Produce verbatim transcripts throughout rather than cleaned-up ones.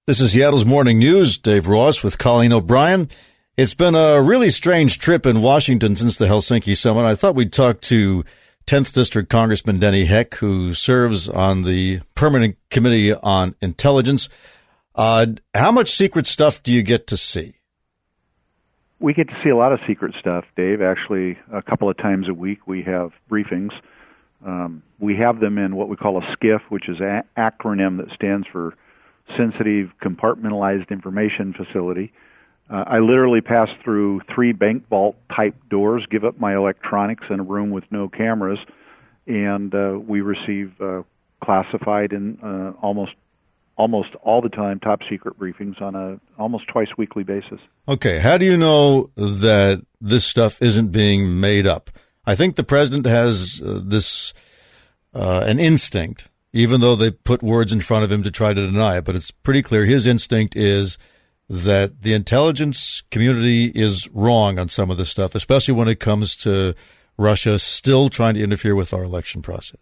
This is Seattle's Morning News. Dave Ross with Colleen O'Brien. It's been a really strange trip in Washington since the Helsinki summit. I thought we'd talk to tenth District Congressman Denny Heck, who serves on the Permanent Committee on Intelligence. Uh, how much secret stuff do you get to see? We get to see a lot of secret stuff, Dave. Actually, a couple of times a week we have briefings. Um, we have them in what we call a SCIF, which is an acronym that stands for Sensitive Compartmentalized Information Facility. Uh, I literally pass through three bank vault type doors, give up my electronics in a room with no cameras, and uh, we receive uh, classified and uh, almost almost all the time top secret briefings on a almost twice weekly basis. Okay, how do you know that this stuff isn't being made up? I think the president has uh, this uh, an instinct, even though they put words in front of him to try to deny it. But it's pretty clear his instinct is that the intelligence community is wrong on some of this stuff, especially when it comes to Russia still trying to interfere with our election process.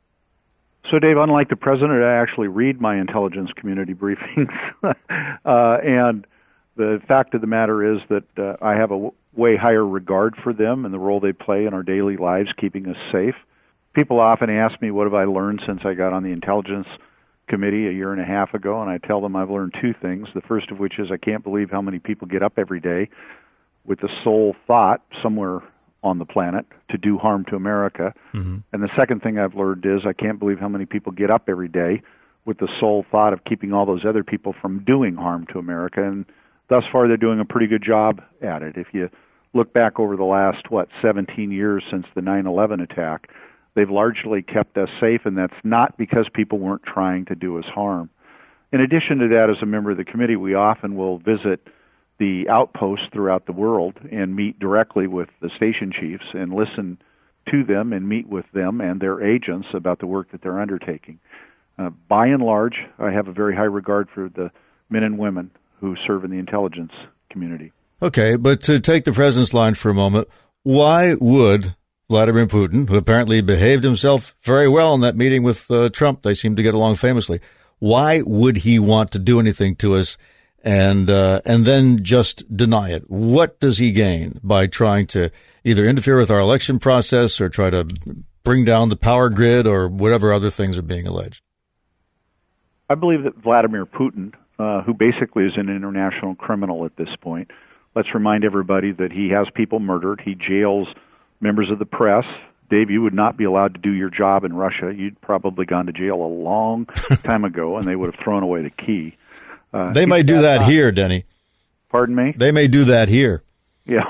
So, Dave, unlike the president, I actually read my intelligence community briefings. uh, and the fact of the matter is that uh, I have a w- way higher regard for them and the role they play in our daily lives, keeping us safe. People often ask me, what have I learned since I got on the Intelligence Committee a year and a half ago? And I tell them I've learned two things. The first of which is I can't believe how many people get up every day with the sole thought somewhere on the planet to do harm to America. Mm-hmm. And the second thing I've learned is I can't believe how many people get up every day with the sole thought of keeping all those other people from doing harm to America. And thus far, they're doing a pretty good job at it. If you look back over the last, what, seventeen years since the nine eleven attack, they've largely kept us safe, and that's not because people weren't trying to do us harm. In addition to that, as a member of the committee, we often will visit the outposts throughout the world and meet directly with the station chiefs and listen to them and meet with them and their agents about the work that they're undertaking. Uh, by and large, I have a very high regard for the men and women who serve in the intelligence community. Okay, but to take the president's line for a moment, why would Vladimir Putin, who apparently behaved himself very well in that meeting with uh, Trump, they seem to get along famously, why would he want to do anything to us and uh, and then just deny it? What does he gain by trying to either interfere with our election process or try to bring down the power grid or whatever other things are being alleged? I believe that Vladimir Putin, uh, who basically is an international criminal at this point, let's remind everybody that he has people murdered, he jails members of the press. Dave, you would not be allowed to do your job in Russia. You'd probably gone to jail a long time ago, and they would have thrown away the key. Uh, they may do that not, here, Denny. Pardon me? They may do that here. Yeah.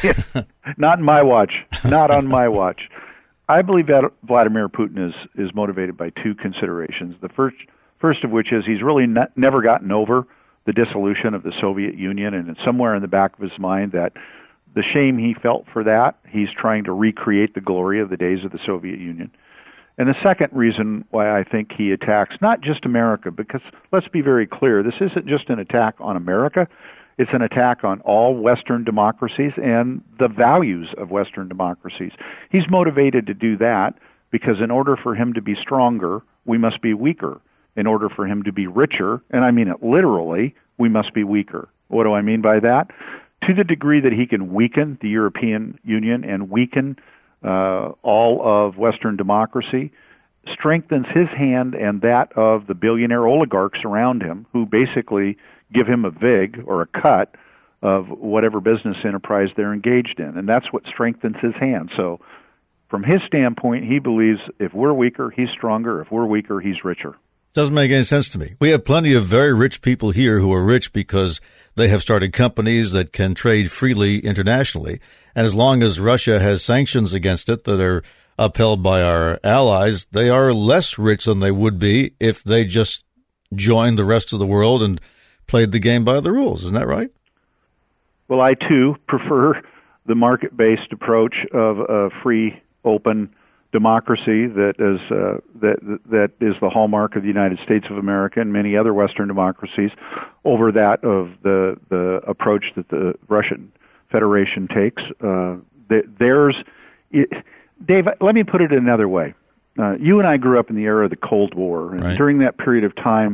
Not in my watch. Not on my watch. I believe that Vladimir Putin is, is motivated by two considerations. The first, first of which is he's really not, never gotten over the dissolution of the Soviet Union, and it's somewhere in the back of his mind that the shame he felt for that, he's trying to recreate the glory of the days of the Soviet Union. And the second reason why I think he attacks not just America, because let's be very clear, this isn't just an attack on America, it's an attack on all Western democracies and the values of Western democracies. He's motivated to do that because in order for him to be stronger, we must be weaker. In order for him to be richer, and I mean it literally, we must be weaker. What do I mean by that? To the degree that he can weaken the European Union and weaken uh, all of Western democracy, strengthens his hand and that of the billionaire oligarchs around him who basically give him a vig or a cut of whatever business enterprise they're engaged in. And that's what strengthens his hand. So from his standpoint, he believes if we're weaker, he's stronger. If we're weaker, he's richer. Doesn't make any sense to me. We have plenty of very rich people here who are rich because they have started companies that can trade freely internationally. And as long as Russia has sanctions against it that are upheld by our allies, they are less rich than they would be if they just joined the rest of the world and played the game by the rules. Isn't that right? Well, I, too, prefer the market-based approach of a free, open democracy that is uh, that that is the hallmark of the United States of America and many other Western democracies over that of the the approach that the Russian Federation takes. Uh, there's, it, Dave, let me put it another way. Uh, you and I grew up in the era of the Cold War, and right. during that period of time,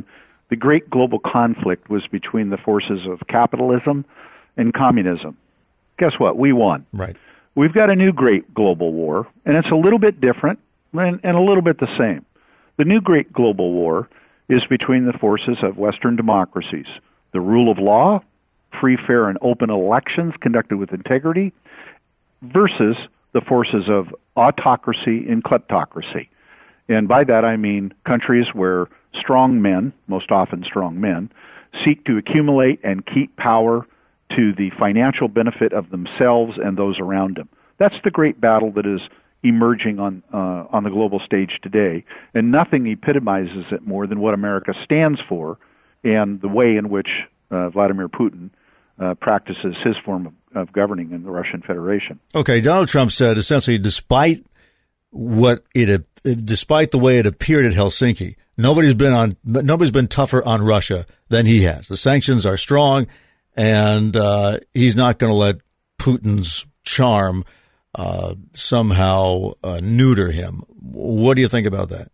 the great global conflict was between the forces of capitalism and communism. Guess what? We won. Right. We've got a new great global war, and it's a little bit different and, and a little bit the same. The new great global war is between the forces of Western democracies, the rule of law, free, fair, and open elections conducted with integrity, versus the forces of autocracy and kleptocracy. And by that I mean countries where strong men, most often strong men, seek to accumulate and keep power to the financial benefit of themselves and those around them. That's the great battle that is emerging on uh, on the global stage today, and nothing epitomizes it more than what America stands for and the way in which uh, Vladimir Putin uh, practices his form of, of governing in the Russian Federation. Okay, Donald Trump said essentially, despite what it, despite the way it appeared at Helsinki, nobody's been on nobody's been tougher on Russia than he has. The sanctions are strong, and uh, he's not going to let Putin's charm uh, somehow uh, neuter him. What do you think about that?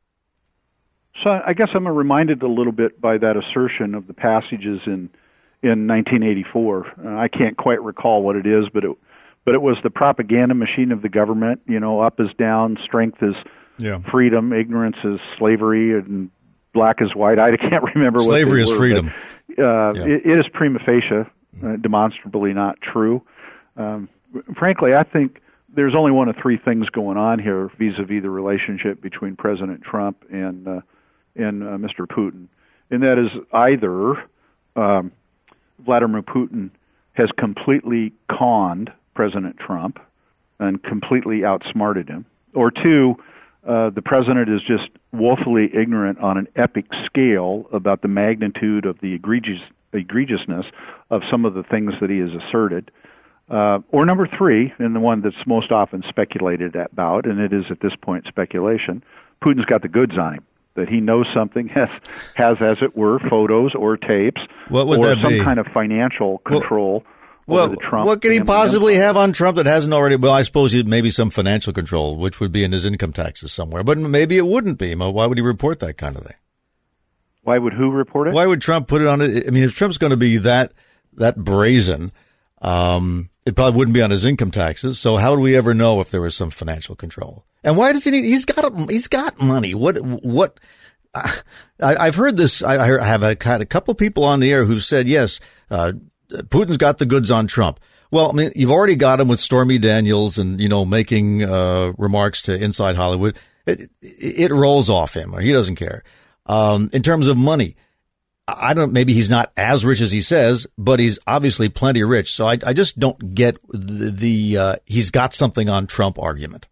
So I guess I'm reminded a little bit by that assertion of the passages in in nineteen eighty-four. Uh, I can't quite recall what it is, but it but it was the propaganda machine of the government. You know, up is down, strength is yeah. freedom, ignorance is slavery, and black is white. I can't remember what slavery is were, freedom. But, uh, yeah. it, it is prima facie, uh, demonstrably not true. Um, frankly, I think there's only one of three things going on here vis-a-vis the relationship between President Trump and uh, and uh, Mister Putin, and that is either um, Vladimir Putin has completely conned President Trump and completely outsmarted him, or two, uh, the president is just woefully ignorant on an epic scale about the magnitude of the egregious egregiousness of some of the things that he has asserted. Uh, or number three, and the one that's most often speculated about, and it is at this point speculation, Putin's got the goods on him, that he knows something, has, has as it were, photos or tapes, what would or that some be? kind of financial control well, over the Trump. What could he family possibly empire. have on Trump that hasn't already? Well, I suppose he maybe some financial control, which would be in his income taxes somewhere, but maybe it wouldn't be. Why would he report that kind of thing? Why would who report it? Why would Trump put it on it? I mean, if Trump's going to be that that brazen, um, it probably wouldn't be on his income taxes. So how would we ever know if there was some financial control? And why does he need? He's got a, he's got money. What what? I, I've heard this. I have had a couple people on the air who said yes, uh, Putin's got the goods on Trump. Well, I mean, you've already got him with Stormy Daniels and you know making uh, remarks to Inside Hollywood. It, it rolls off him. He doesn't care. Um, in terms of money, I don't, maybe he's not as rich as he says, but he's obviously plenty rich. So I, I just don't get the, the uh, he's got something on Trump argument.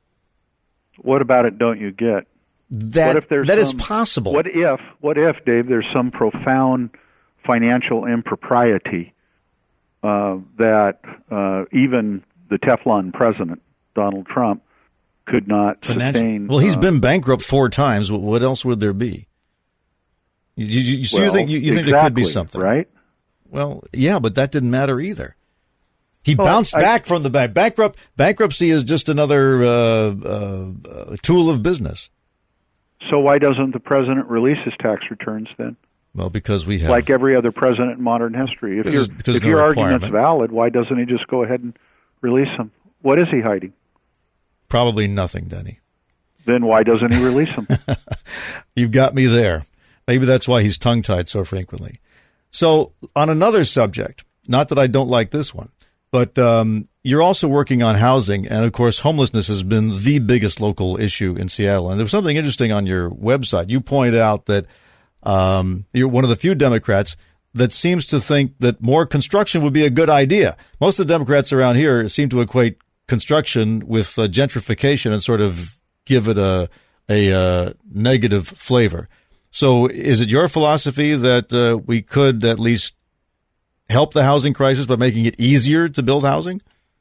What about it don't you get? That, what if there's that some, is possible. What if, what if, Dave, there's some profound financial impropriety uh, that uh, even the Teflon president, Donald Trump, could not Financial. sustain. Well, he's uh, been bankrupt four times. What else would there be? You, you, you, so well, you think you, you think exactly, there could be something, right? Well, yeah, but that didn't matter either. He well, bounced I, back from the bank. Bankrupt bankruptcy is just another uh, uh, tool of business. So why doesn't the president release his tax returns then? Well, because we have, like every other president in modern history. If, because, your because if no your requirement. argument's valid, why doesn't he just go ahead and release them? What is he hiding? Probably nothing, Denny. Then why doesn't he release them? You've got me there. Maybe that's why he's tongue-tied so frequently. So on another subject, not that I don't like this one, but um, you're also working on housing. And, of course, homelessness has been the biggest local issue in Seattle. And there was something interesting on your website. You point out that um, you're one of the few Democrats that seems to think that more construction would be a good idea. Most of the Democrats around here seem to equate construction with uh, gentrification and sort of give it a, a uh, negative flavor. So is it your philosophy that uh, we could at least help the housing crisis by making it easier to build housing?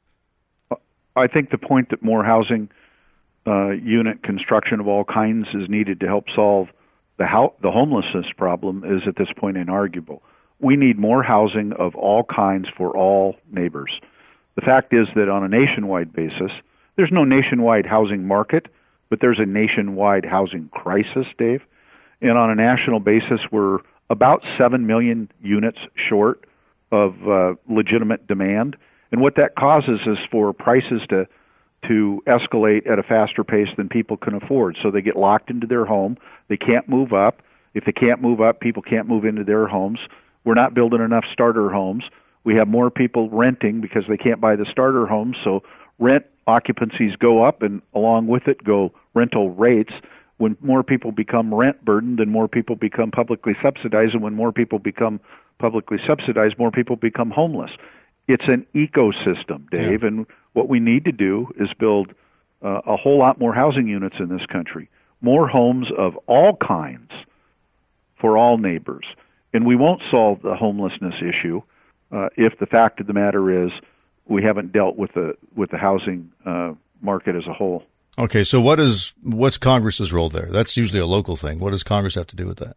I think the point that more housing uh, unit construction of all kinds is needed to help solve the ho- the homelessness problem is at this point inarguable. We need more housing of all kinds for all neighbors. The fact is that on a nationwide basis, there's no nationwide housing market, but there's a nationwide housing crisis, Dave. And on a national basis, we're about seven million units short of uh, legitimate demand. And what that causes is for prices to to escalate at a faster pace than people can afford. So they get locked into their home. They can't move up. If they can't move up, people can't move into their homes. We're not building enough starter homes. We have more people renting because they can't buy the starter homes. So rent occupancies go up, and along with it go rental rates. When more people become rent burdened, then more people become publicly subsidized. And when more people become publicly subsidized, more people become homeless. It's an ecosystem, Dave, yeah. And what we need to do is build uh, a whole lot more housing units in this country, more homes of all kinds for all neighbors. And we won't solve the homelessness issue uh, if the fact of the matter is we haven't dealt with the with the housing uh, market as a whole. Okay, so what is what's Congress's role there? That's usually a local thing. What does Congress have to do with that?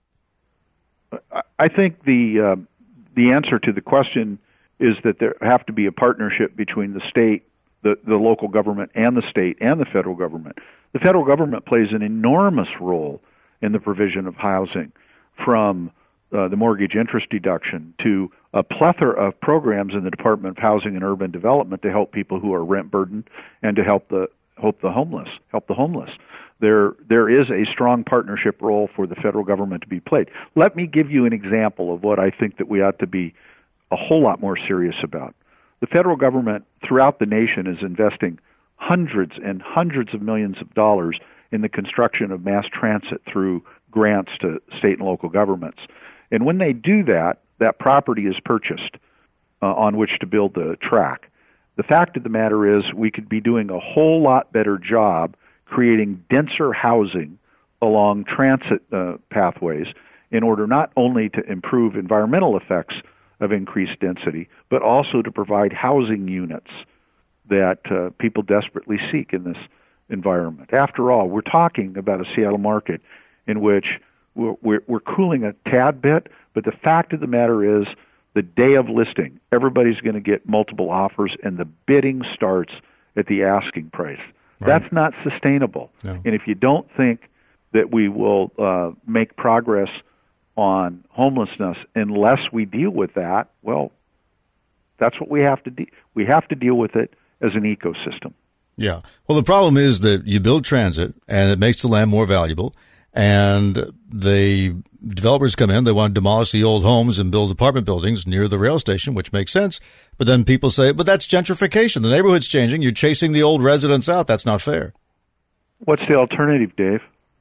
I think the uh, the answer to the question is that there have to be a partnership between the state, the, the local government, and the state and the federal government. The federal government plays an enormous role in the provision of housing, from uh, the mortgage interest deduction to a plethora of programs in the Department of Housing and Urban Development to help people who are rent burdened and to help the help the homeless, help the homeless. There there is a strong partnership role for the federal government to be played. Let me give you an example of what I think that we ought to be a whole lot more serious about. The federal government throughout the nation is investing hundreds and hundreds of millions of dollars in the construction of mass transit through grants to state and local governments. And when they do that, that property is purchased uh, on which to build the track. The fact of the matter is we could be doing a whole lot better job creating denser housing along transit uh, pathways in order not only to improve environmental effects of increased density, but also to provide housing units that uh, people desperately seek in this environment. After all, we're talking about a Seattle market in which we're, we're, we're cooling a tad bit, but the fact of the matter is the day of listing, everybody's going to get multiple offers, and the bidding starts at the asking price. Right. That's not sustainable. No. And if you don't think that we will uh, make progress on homelessness unless we deal with that, well, that's what we have to do. We have to deal with it as an ecosystem. Yeah. Well, the problem is that you build transit, and it makes the land more valuable, and the developers come in, they want to demolish the old homes and build apartment buildings near the rail station, which makes sense. But then people say, but that's gentrification. The neighborhood's changing. You're chasing the old residents out. That's not fair. What's the alternative, Dave?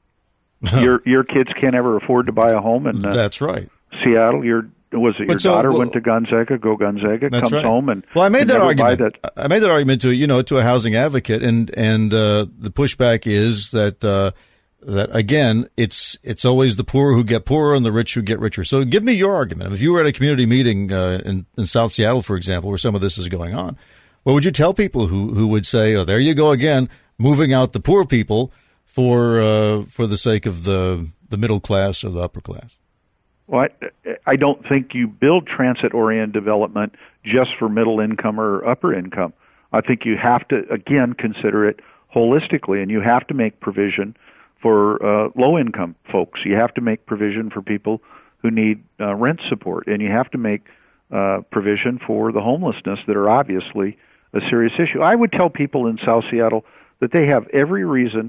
your your kids can't ever afford to buy a home in uh, that's right. Seattle. Your was it your so, daughter well, went to Gonzaga, go Gonzaga, comes right. home and well, I made that argument. That. I made that argument to you know to a housing advocate, and and uh, the pushback is that uh, that again, it's it's always the poor who get poorer and the rich who get richer. So give me your argument. If you were at a community meeting uh, in in South Seattle, for example, where some of this is going on, what would you tell people who who would say, "Oh, there you go again, moving out the poor people for uh, for the sake of the the middle class or the upper class"? Well, I, I don't think you build transit-oriented development just for middle income or upper income. I think you have to, again, consider it holistically, and you have to make provision for uh, low-income folks. You have to make provision for people who need uh, rent support, and you have to make uh, provision for the homelessness that are obviously a serious issue. I would tell people in South Seattle that they have every reason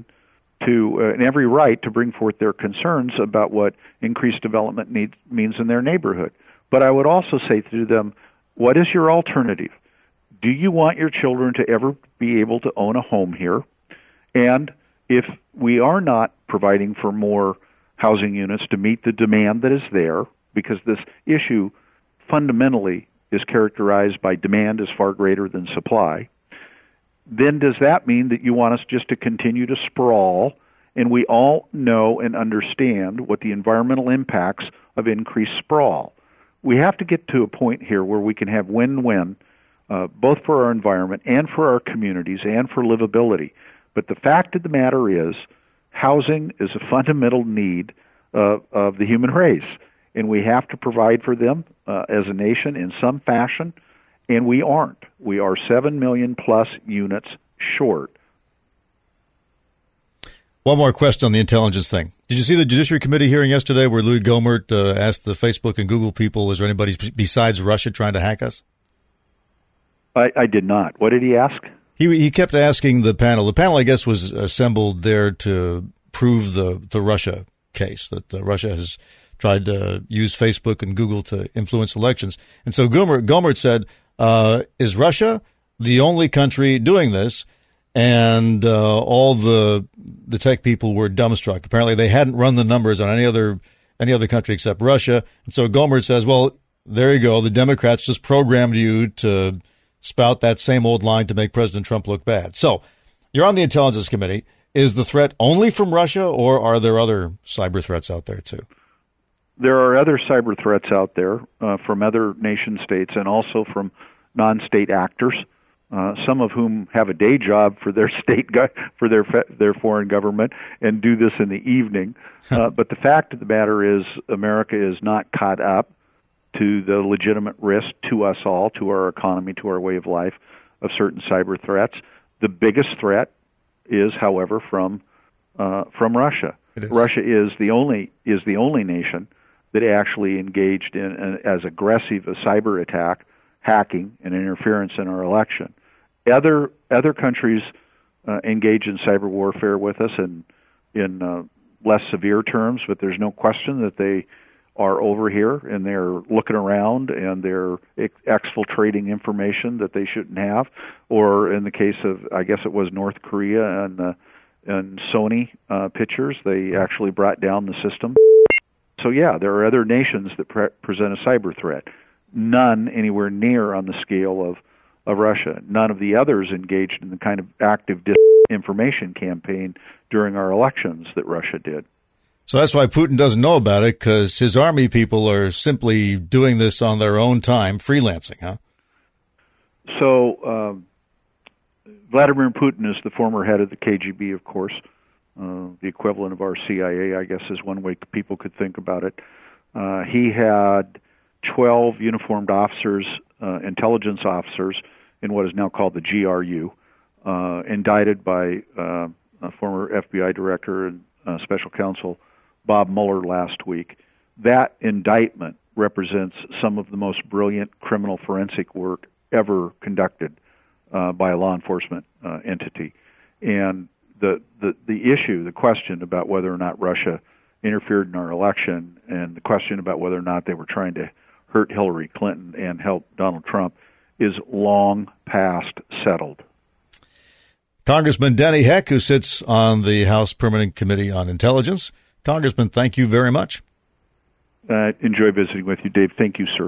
to uh, and every right to bring forth their concerns about what increased development needs, means in their neighborhood. But I would also say to them, what is your alternative? Do you want your children to ever be able to own a home here? And if we are not providing for more housing units to meet the demand that is there, because this issue fundamentally is characterized by demand is far greater than supply, then does that mean that you want us just to continue to sprawl? And we all know and understand what the environmental impacts of increased sprawl. We have to get to a point here where we can have win-win, uh, both for our environment and for our communities and for livability. But the fact of the matter is, housing is a fundamental need uh, of the human race, and we have to provide for them uh, as a nation in some fashion. And we aren't. We are seven million plus units short. One more question on the intelligence thing. Did you see the Judiciary Committee hearing yesterday where Louis Gohmert uh, asked the Facebook and Google people, is there anybody besides Russia trying to hack us? I, I did not. What did he ask? He he kept asking the panel. The panel, I guess, was assembled there to prove the, the Russia case, that uh, Russia has tried to use Facebook and Google to influence elections. And so Gohmert, Gohmert said, uh, is Russia the only country doing this? And uh, all the the tech people were dumbstruck. Apparently, they hadn't run the numbers on any other any other country except Russia. And so Gohmert says, well, there you go. The Democrats just programmed you to spout that same old line to make President Trump look bad. So you're on the Intelligence Committee. Is the threat only from Russia, or are there other cyber threats out there, too? There are other cyber threats out there uh, from other nation states and also from non-state actors. Uh, some of whom have a day job for their state, go- for their fe- their foreign government, and do this in the evening. Uh, but the fact of the matter is, America is not caught up to the legitimate risk to us all, to our economy, to our way of life, of certain cyber threats. The biggest threat is, however, from uh, from Russia. Russia is the only is the only nation that actually engaged in an, as aggressive a cyber attack, hacking, and interference in our election. Other other countries uh, engage in cyber warfare with us in in uh, less severe terms, but there's no question that they are over here and they're looking around and they're ex- exfiltrating information that they shouldn't have. Or in the case of, I guess it was North Korea and uh, and Sony uh, pictures, they actually brought down the system. So yeah, there are other nations that pre- present a cyber threat. None anywhere near on the scale of, of Russia. None of the others engaged in the kind of active disinformation campaign during our elections that Russia did. So that's why Putin doesn't know about it, because his army people are simply doing this on their own time, freelancing, huh? So um, Vladimir Putin is the former head of the K G B, of course, uh, the equivalent of our C I A, I guess, is one way people could think about it. Uh, he had twelve uniformed officers, uh, intelligence officers, in what is now called the G R U, uh, indicted by uh, a former F B I director and uh, special counsel Bob Mueller last week. That indictment represents some of the most brilliant criminal forensic work ever conducted uh, by a law enforcement uh, entity. And the, the, the issue, the question about whether or not Russia interfered in our election, and the question about whether or not they were trying to hurt Hillary Clinton and help Donald Trump, is long past settled. Congressman Denny Heck, who sits on the House Permanent Committee on Intelligence. Congressman, thank you very much. Uh, enjoy visiting with you, Dave. Thank you, sir.